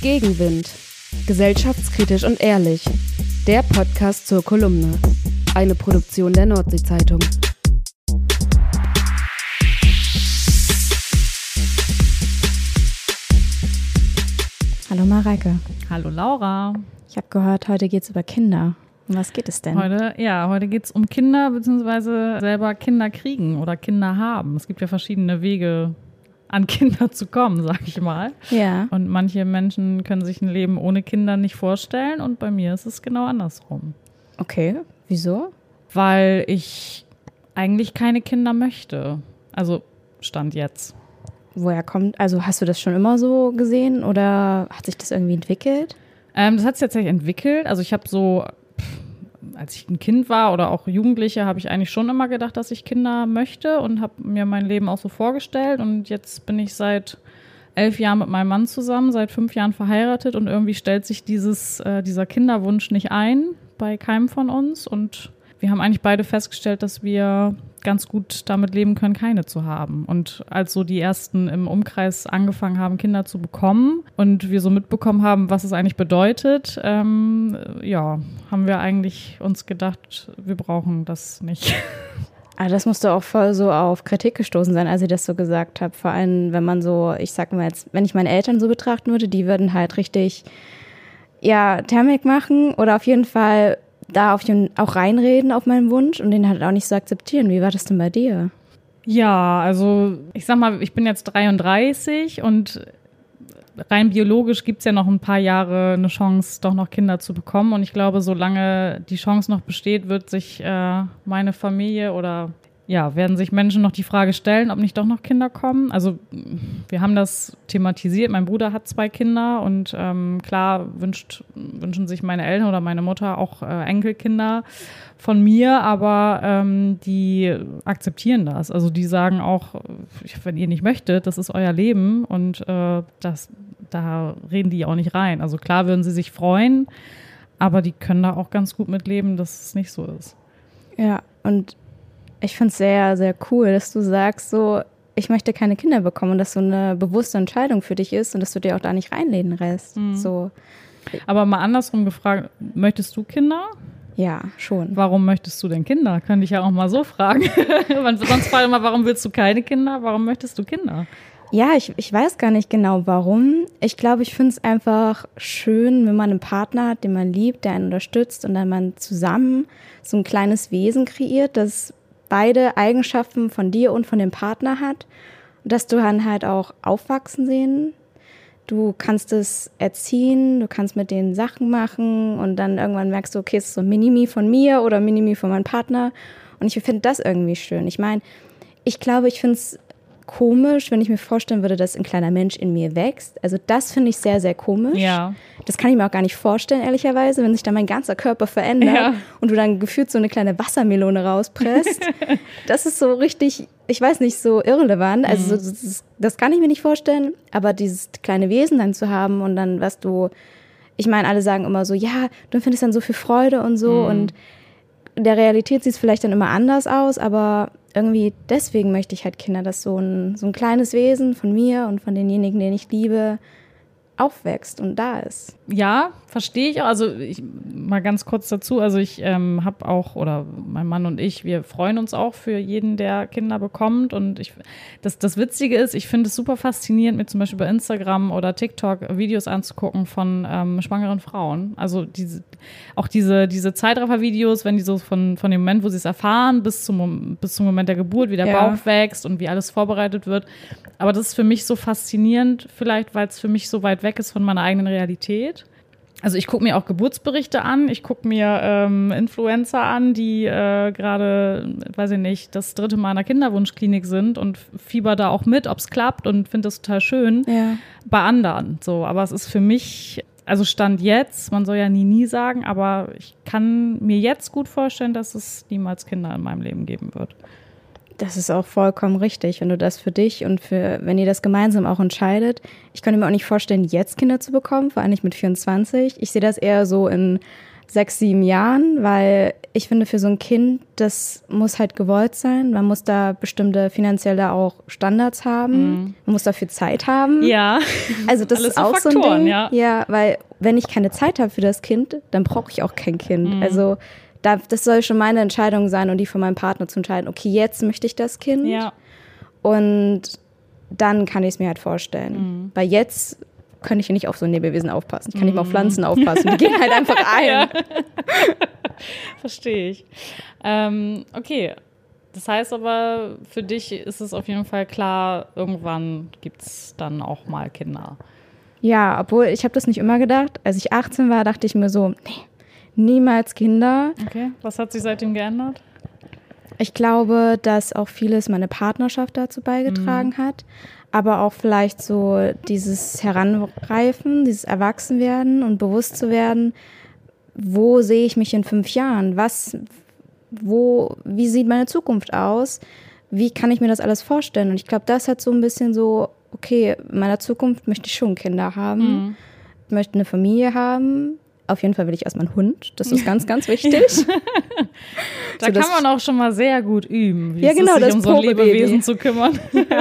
Gegenwind. Gesellschaftskritisch und ehrlich. Der Podcast zur Kolumne. Eine Produktion der Nordsee-Zeitung. Hallo Mareike. Hallo Laura. Ich habe gehört, heute geht es über Kinder. Um was geht es denn? Heute geht es um Kinder bzw. selber Kinder kriegen oder Kinder haben. Es gibt ja verschiedene Wege, an Kinder zu kommen, sag ich mal. Ja. Und manche Menschen können sich ein Leben ohne Kinder nicht vorstellen und bei mir ist es genau andersrum. Okay, wieso? Weil ich eigentlich keine Kinder möchte. Also Stand jetzt. Also hast du das schon immer so gesehen oder hat sich das irgendwie entwickelt? Das hat sich tatsächlich entwickelt. Also ich habe so, als ich ein Kind war oder auch Jugendliche, habe ich eigentlich schon immer gedacht, dass ich Kinder möchte und habe mir mein Leben auch so vorgestellt. Und jetzt bin ich seit 11 Jahren mit meinem Mann zusammen, seit 5 Jahren verheiratet und irgendwie stellt sich dieser Kinderwunsch nicht ein bei keinem von uns. Und wir haben eigentlich beide festgestellt, dass wir ganz gut damit leben können, keine zu haben. Und als so die ersten im Umkreis angefangen haben, Kinder zu bekommen und wir so mitbekommen haben, was es eigentlich bedeutet, haben wir eigentlich uns gedacht, wir brauchen das nicht. Aber das musste auch voll so auf Kritik gestoßen sein, als ich das so gesagt habe. Vor allem, wenn man so, ich sag mal jetzt, wenn ich meine Eltern so betrachten würde, die würden halt richtig, Thermik machen oder auf jeden Fall da auch reinreden auf meinen Wunsch und den halt auch nicht so akzeptieren. Wie war das denn bei dir? Ja, also ich sag mal, ich bin jetzt 33 und rein biologisch gibt es ja noch ein paar Jahre eine Chance, doch noch Kinder zu bekommen. Und ich glaube, solange die Chance noch besteht, wird sich meine Familie oder werden sich Menschen noch die Frage stellen, ob nicht doch noch Kinder kommen. Also wir haben das thematisiert. Mein Bruder hat 2 Kinder und klar wünschen sich meine Eltern oder meine Mutter auch Enkelkinder von mir, aber die akzeptieren das. Also die sagen auch, wenn ihr nicht möchtet, das ist euer Leben und da reden die auch nicht rein. Also klar würden sie sich freuen, aber die können da auch ganz gut mit leben, dass es nicht so ist. Ja, und ich finde es sehr, sehr cool, dass du sagst, so, ich möchte keine Kinder bekommen und dass so eine bewusste Entscheidung für dich ist und dass du dir auch da nicht reinreden lässt. Mhm. So. Aber mal andersrum gefragt, möchtest du Kinder? Ja, schon. Warum möchtest du denn Kinder? Könnte ich ja auch mal so fragen. Sonst frage ich mal, warum willst du keine Kinder? Warum möchtest du Kinder? Ja, ich weiß gar nicht genau, warum. Ich glaube, ich finde es einfach schön, wenn man einen Partner hat, den man liebt, der einen unterstützt und dann man zusammen so ein kleines Wesen kreiert, das beide Eigenschaften von dir und von dem Partner hat, dass du dann halt auch aufwachsen sehen. Du kannst es erziehen, du kannst mit denen Sachen machen und dann irgendwann merkst du, okay, es ist so ein Mini-Me von mir oder ein Mini-Me von meinem Partner und ich finde das irgendwie schön. Ich meine, ich glaube, ich finde es komisch, wenn ich mir vorstellen würde, dass ein kleiner Mensch in mir wächst. Also das finde ich sehr, sehr komisch. Ja. Das kann ich mir auch gar nicht vorstellen, ehrlicherweise, wenn sich dann mein ganzer Körper verändert und du dann gefühlt so eine kleine Wassermelone rauspresst. Das ist so richtig, ich weiß nicht, so irrelevant. Also das kann ich mir nicht vorstellen, aber dieses kleine Wesen dann zu haben und dann, ich meine, alle sagen immer so, ja, du empfindest dann so viel Freude und so und in der Realität sieht es vielleicht dann immer anders aus, aber irgendwie deswegen möchte ich halt Kinder, dass so ein kleines Wesen von mir und von denjenigen, den ich liebe, aufwächst und da ist. Ja, verstehe ich auch. Also mal ganz kurz dazu. Also ich habe auch, oder mein Mann und ich, wir freuen uns auch für jeden, der Kinder bekommt. Und das Witzige ist, ich finde es super faszinierend, mir zum Beispiel bei Instagram oder TikTok Videos anzugucken von schwangeren Frauen. Also diese Zeitraffer-Videos, wenn die so von dem Moment, wo sie es erfahren, bis zum Moment der Geburt, wie der Bauch wächst und wie alles vorbereitet wird. Aber das ist für mich so faszinierend, vielleicht, weil es für mich so weit weg ist von meiner eigenen Realität. Also ich gucke mir auch Geburtsberichte an, ich gucke mir Influencer an, die gerade, weiß ich nicht, das 3. Mal in einer Kinderwunschklinik sind und fieber da auch mit, ob es klappt und finde das total schön bei anderen. So, aber es ist für mich, also Stand jetzt, man soll ja nie sagen, aber ich kann mir jetzt gut vorstellen, dass es niemals Kinder in meinem Leben geben wird. Das ist auch vollkommen richtig, wenn du das für dich und wenn ihr das gemeinsam auch entscheidet. Ich könnte mir auch nicht vorstellen, jetzt Kinder zu bekommen, vor allem nicht mit 24. Ich sehe das eher so in 6, 7 Jahren, weil ich finde, für so ein Kind, das muss halt gewollt sein. Man muss da bestimmte finanzielle auch Standards haben. Man muss dafür Zeit haben. Ja. Also das Alles ist auch Faktoren, so ein Ding. ja. Weil wenn ich keine Zeit habe für das Kind, dann brauche ich auch kein Kind. Also das soll schon meine Entscheidung sein und die von meinem Partner zu entscheiden. Okay, jetzt möchte ich das Kind. Ja. Und dann kann ich es mir halt vorstellen. Weil jetzt kann ich ja nicht auf so ein Lebewesen aufpassen. Ich kann nicht mal auf Pflanzen aufpassen. Die gehen halt einfach ein. Ja. Verstehe ich. Okay. Das heißt aber, für dich ist es auf jeden Fall klar, irgendwann gibt es dann auch mal Kinder. Ja, obwohl ich habe das nicht immer gedacht. Als ich 18 war, dachte ich mir so, nee, niemals Kinder. Okay. Was hat sich seitdem geändert? Ich glaube, dass auch vieles meine Partnerschaft dazu beigetragen hat. Aber auch vielleicht so dieses Heranreifen, dieses Erwachsenwerden und bewusst zu werden, wo sehe ich mich in 5 Jahren? Wie sieht meine Zukunft aus? Wie kann ich mir das alles vorstellen? Und ich glaube, das hat so ein bisschen so, okay, in meiner Zukunft möchte ich schon Kinder haben. Ich möchte eine Familie haben. Auf jeden Fall will ich erstmal einen Hund. Das ist ganz, ganz wichtig. Da kann man auch schon mal sehr gut üben, wie es ist, sich um so ein Lebewesen zu kümmern.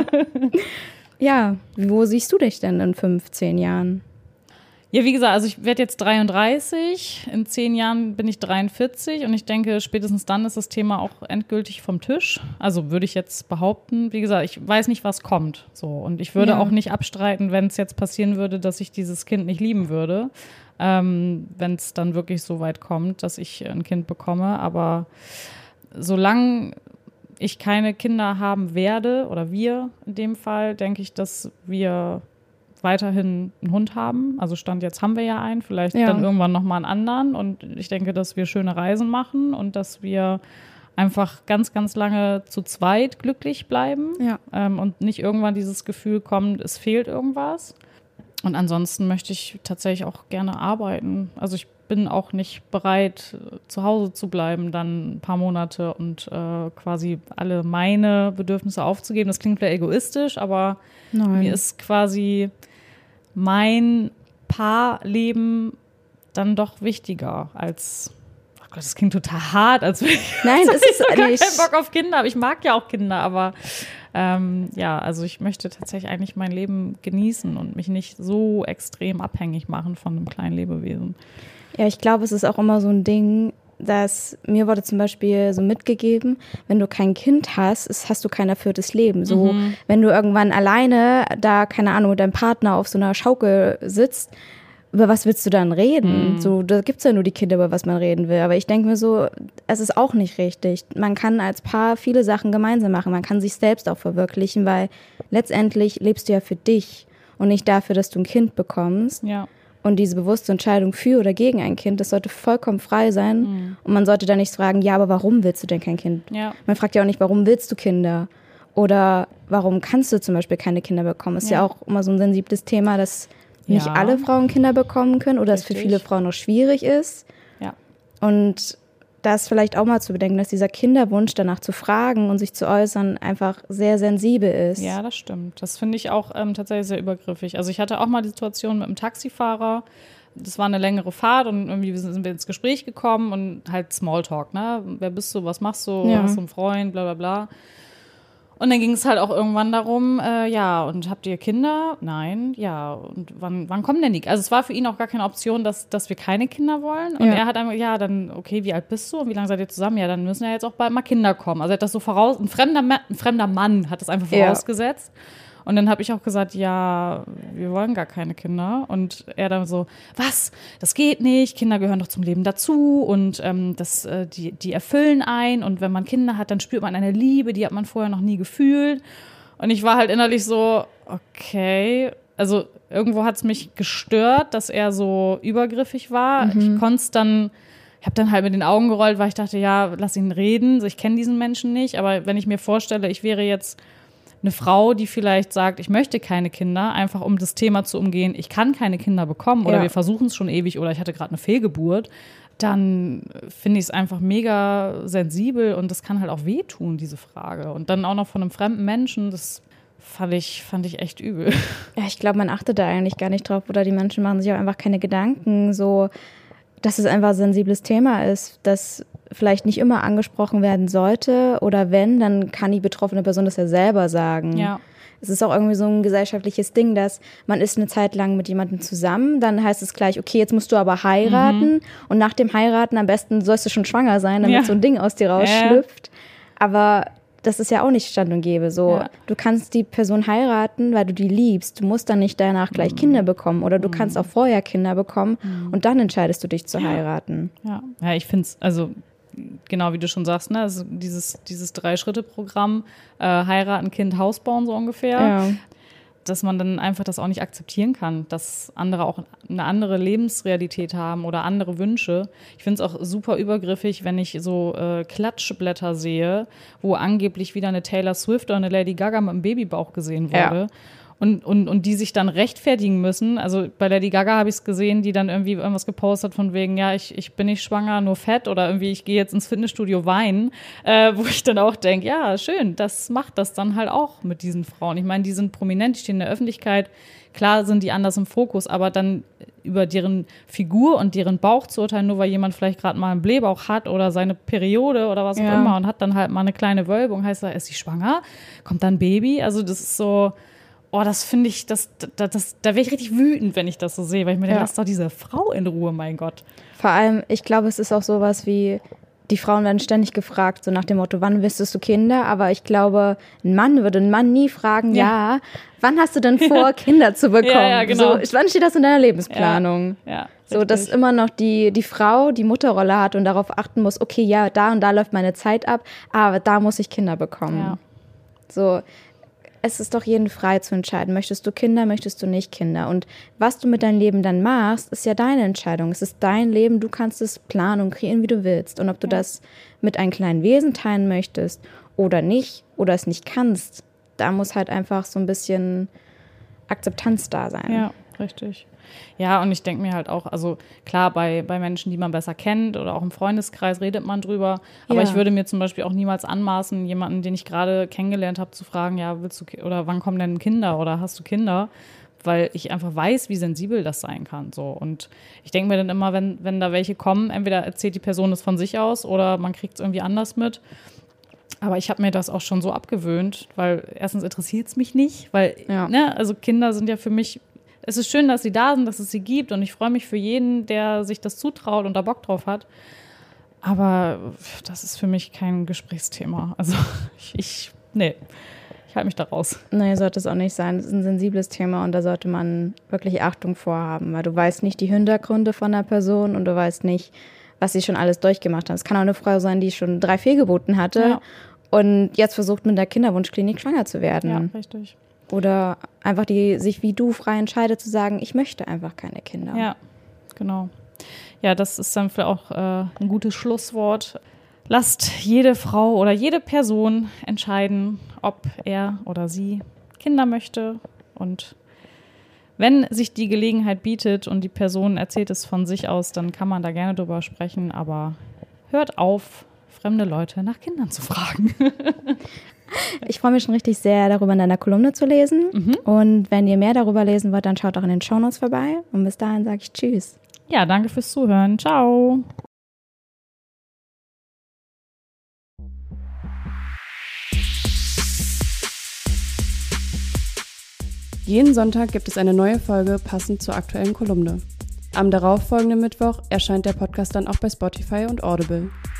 Ja, wo siehst du dich denn in 15 Jahren? Ja, wie gesagt, also ich werde jetzt 33, in 10 Jahren bin ich 43 und ich denke, spätestens dann ist das Thema auch endgültig vom Tisch. Also würde ich jetzt behaupten, wie gesagt, ich weiß nicht, was kommt. So. Und ich würde auch nicht abstreiten, wenn es jetzt passieren würde, dass ich dieses Kind nicht lieben würde, wenn es dann wirklich so weit kommt, dass ich ein Kind bekomme. Aber solange ich keine Kinder haben werde, oder wir in dem Fall, denke ich, dass wir weiterhin einen Hund haben. Also Stand jetzt haben wir ja einen, vielleicht dann irgendwann nochmal einen anderen. Und ich denke, dass wir schöne Reisen machen und dass wir einfach ganz, ganz lange zu zweit glücklich bleiben und nicht irgendwann dieses Gefühl kommt, es fehlt irgendwas. Und ansonsten möchte ich tatsächlich auch gerne arbeiten. Also ich bin auch nicht bereit, zu Hause zu bleiben, dann ein paar Monate und quasi alle meine Bedürfnisse aufzugeben. Das klingt vielleicht egoistisch, aber mir ist quasi mein Paarleben dann doch wichtiger als, oh Gott, das klingt total hart, als wenn ich so gar keinen Bock auf Kinder habe. Ich mag ja auch Kinder, aber also ich möchte tatsächlich eigentlich mein Leben genießen und mich nicht so extrem abhängig machen von einem kleinen Lebewesen. Ja, ich glaube, es ist auch immer so ein Ding, dass mir wurde zum Beispiel so mitgegeben, wenn du kein Kind hast, hast du kein erfülltes Leben. So, wenn du irgendwann alleine da, keine Ahnung, mit deinem Partner auf so einer Schaukel sitzt, über was willst du dann reden? So, da gibt's ja nur die Kinder, über was man reden will. Aber ich denke mir so, es ist auch nicht richtig. Man kann als Paar viele Sachen gemeinsam machen. Man kann sich selbst auch verwirklichen, weil letztendlich lebst du ja für dich und nicht dafür, dass du ein Kind bekommst. Ja. Und diese bewusste Entscheidung für oder gegen ein Kind, das sollte vollkommen frei sein. Und man sollte da nicht fragen, ja, aber warum willst du denn kein Kind? Ja. Man fragt ja auch nicht, warum willst du Kinder? Oder warum kannst du zum Beispiel keine Kinder bekommen? Ist ja auch immer so ein sensibles Thema, dass nicht alle Frauen Kinder bekommen können oder es für viele Frauen noch schwierig ist. Ja. Und das vielleicht auch mal zu bedenken, dass dieser Kinderwunsch, danach zu fragen und sich zu äußern, einfach sehr sensibel ist. Ja, das stimmt. Das finde ich auch tatsächlich sehr übergriffig. Also ich hatte auch mal die Situation mit einem Taxifahrer. Das war eine längere Fahrt und irgendwie sind wir ins Gespräch gekommen und halt Smalltalk, ne? Wer bist du, was machst du, hast du einen Freund, bla bla bla. Und dann ging es halt auch irgendwann darum, und habt ihr Kinder? Nein, ja. Und wann kommen denn die? Also es war für ihn auch gar keine Option, dass wir keine Kinder wollen. Und er hat einfach, dann, okay, wie alt bist du und wie lange seid ihr zusammen? Ja, dann müssen ja jetzt auch bald mal Kinder kommen. Also er hat das so ein fremder Mann hat das einfach vorausgesetzt. Und dann habe ich auch gesagt, ja, wir wollen gar keine Kinder. Und er dann so, was? Das geht nicht. Kinder gehören doch zum Leben dazu. Und die erfüllen einen. Und wenn man Kinder hat, dann spürt man eine Liebe, die hat man vorher noch nie gefühlt. Und ich war halt innerlich so, okay. Also irgendwo hat es mich gestört, dass er so übergriffig war. Ich konnte es dann... Ich habe dann halt mit den Augen gerollt, weil ich dachte, ja, lass ihn reden. Ich kenne diesen Menschen nicht. Aber wenn ich mir vorstelle, ich wäre jetzt eine Frau, die vielleicht sagt, ich möchte keine Kinder, einfach um das Thema zu umgehen, ich kann keine Kinder bekommen oder wir versuchen es schon ewig oder ich hatte gerade eine Fehlgeburt, dann finde ich es einfach mega sensibel und das kann halt auch wehtun, diese Frage. Und dann auch noch von einem fremden Menschen, das fand ich echt übel. Ja, ich glaube, man achtet da eigentlich gar nicht drauf oder die Menschen machen sich auch einfach keine Gedanken, so dass es einfach ein sensibles Thema ist, das vielleicht nicht immer angesprochen werden sollte oder wenn, dann kann die betroffene Person das ja selber sagen. Ja. Es ist auch irgendwie so ein gesellschaftliches Ding, dass man ist eine Zeit lang mit jemandem zusammen, dann heißt es gleich, okay, jetzt musst du aber heiraten und nach dem Heiraten am besten sollst du schon schwanger sein, damit so ein Ding aus dir rausschlüpft. Aber das ist ja auch nicht Stand und Gäbe. So, du kannst die Person heiraten, weil du die liebst. Du musst dann nicht danach gleich Kinder bekommen oder du kannst auch vorher Kinder bekommen und dann entscheidest du dich zu heiraten. Ja, ich finde es, also genau wie du schon sagst, ne, also dieses 3-Schritte-Programm, heiraten, Kind, Haus bauen so ungefähr, dass man dann einfach das auch nicht akzeptieren kann, dass andere auch eine andere Lebensrealität haben oder andere Wünsche. Ich finde es auch super übergriffig, wenn ich so Klatschblätter sehe, wo angeblich wieder eine Taylor Swift oder eine Lady Gaga mit einem Babybauch gesehen wurde. Ja. Und die sich dann rechtfertigen müssen. Also bei Lady Gaga habe ich es gesehen, die dann irgendwie irgendwas gepostet von wegen, ja, ich bin nicht schwanger, nur fett oder irgendwie, ich gehe jetzt ins Fitnessstudio weinen, wo ich dann auch denke, ja, schön, das macht das dann halt auch mit diesen Frauen. Ich meine, die sind prominent, die stehen in der Öffentlichkeit, klar sind die anders im Fokus, aber dann über deren Figur und deren Bauch zu urteilen, nur weil jemand vielleicht gerade mal einen Blähbauch hat oder seine Periode oder was auch immer und hat dann halt mal eine kleine Wölbung, heißt ist sie schwanger? Kommt dann ein Baby? Also das ist so... Oh, das finde ich, da wäre ich richtig wütend, wenn ich das so sehe, weil ich mir denke, lass doch diese Frau in Ruhe, mein Gott. Vor allem, ich glaube, es ist auch sowas wie, die Frauen werden ständig gefragt, so nach dem Motto, wann willst du Kinder? Aber ich glaube, ein Mann würde einen Mann nie fragen, wann hast du denn vor, Kinder zu bekommen? Ja, genau. So, wann steht das in deiner Lebensplanung? Ja, so, dass immer noch die Frau die Mutterrolle hat und darauf achten muss, okay, ja, da und da läuft meine Zeit ab, aber da muss ich Kinder bekommen. Ja. So, es ist doch jeden frei zu entscheiden. Möchtest du Kinder, möchtest du nicht Kinder? Und was du mit deinem Leben dann machst, ist ja deine Entscheidung. Es ist dein Leben, du kannst es planen und kreieren, wie du willst. Und ob du das mit einem kleinen Wesen teilen möchtest oder nicht, oder es nicht kannst, da muss halt einfach so ein bisschen Akzeptanz da sein. Ja, richtig. Ja, und ich denke mir halt auch, also klar, bei Menschen, die man besser kennt oder auch im Freundeskreis redet man drüber, aber ich würde mir zum Beispiel auch niemals anmaßen, jemanden, den ich gerade kennengelernt habe, zu fragen, ja, willst du oder wann kommen denn Kinder oder hast du Kinder? Weil ich einfach weiß, wie sensibel das sein kann. So. Und ich denke mir dann immer, wenn da welche kommen, entweder erzählt die Person es von sich aus oder man kriegt es irgendwie anders mit. Aber ich habe mir das auch schon so abgewöhnt, weil erstens interessiert es mich nicht, weil also Kinder sind ja für mich, es ist schön, dass sie da sind, dass es sie gibt und ich freue mich für jeden, der sich das zutraut und da Bock drauf hat. Aber das ist für mich kein Gesprächsthema. Also ich halte mich da raus. Nee, sollte es auch nicht sein. Das ist ein sensibles Thema und da sollte man wirklich Achtung vorhaben, weil du weißt nicht die Hintergründe von einer Person und du weißt nicht, was sie schon alles durchgemacht hat. Es kann auch eine Frau sein, die schon 3 Fehlgeburten hatte und jetzt versucht, mit der Kinderwunschklinik schwanger zu werden. Ja, richtig. Oder einfach die sich wie du frei entscheidet zu sagen, ich möchte einfach keine Kinder. Ja, genau. Ja, das ist dann vielleicht auch ein gutes Schlusswort. Lasst jede Frau oder jede Person entscheiden, ob er oder sie Kinder möchte. Und wenn sich die Gelegenheit bietet und die Person erzählt es von sich aus, dann kann man da gerne drüber sprechen. Aber hört auf, fremde Leute nach Kindern zu fragen. Ich freue mich schon richtig sehr, darüber in deiner Kolumne zu lesen. Und wenn ihr mehr darüber lesen wollt, dann schaut auch in den Shownotes vorbei. Und bis dahin sage ich Tschüss. Ja, danke fürs Zuhören. Ciao. Jeden Sonntag gibt es eine neue Folge passend zur aktuellen Kolumne. Am darauffolgenden Mittwoch erscheint der Podcast dann auch bei Spotify und Audible.